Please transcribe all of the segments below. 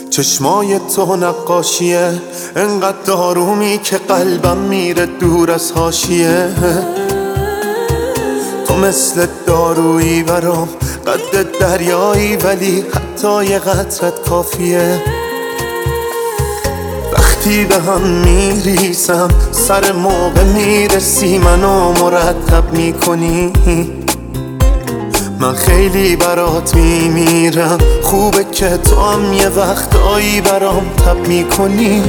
چشمای تو نقاشیه، انقدر آرومی که قلبم میره دور از حاشیه. تو مثل دارویی برام، قد دریایی ولی حتی یه قطرت کافیه. وقتی به هم میریسم سر موقع میرسی، منو مرتب میکنی. من خیلی برات میمیرم، خوبه که تو هم یه وقتایی برام تب میکنی.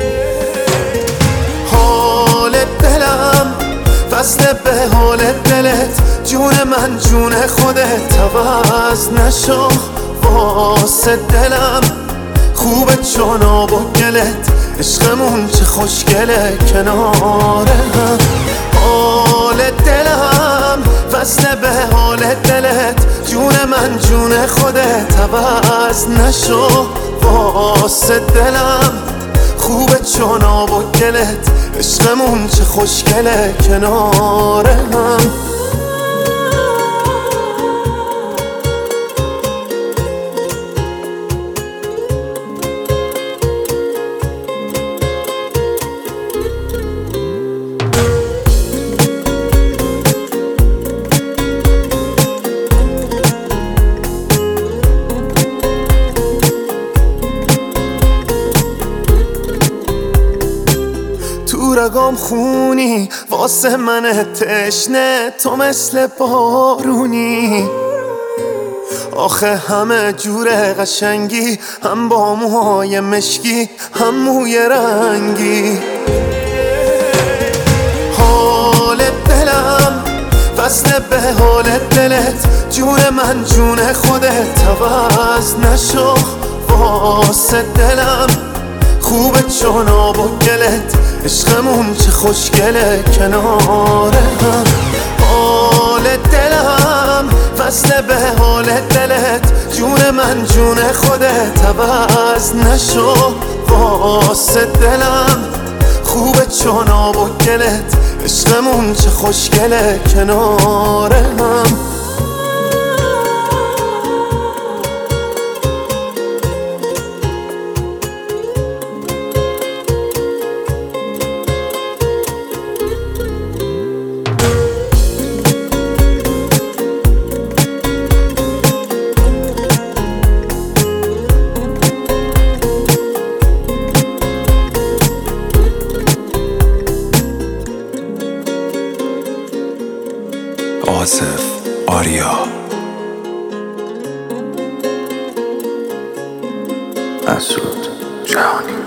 حال دلم وصله به حال دلت، جون من جون خودت، عوض نشو واسه دلم. خوبه چون آب و گلت، عشقمون چه خوشگله کنار هم. حال دلم وصله به حال دلت، جون من جون خودت، عوض نشو واسه دلم. خوبه چون آب و گلت، عشقمون چه خوشگله کنار هم. تو رگام خونی واسه من تشنه، تو مثل بارونی. آخه همه جور قشنگی، هم با موهای مشکی هم موی رنگی. حال دلم وصله به حال دلت، جون من جون خودت، عوض نشو واسه دلم. خوبه چون آب و گلت، عشقمون چه خوشگله کنار هم. حال دلم وصله به حال دلت، جون من جون خودت، عوض نشو واسه دلم. خوبه چون آب و گلت، عشقمون چه خوشگله کنار هم. آصف آریا مسعود جهانی.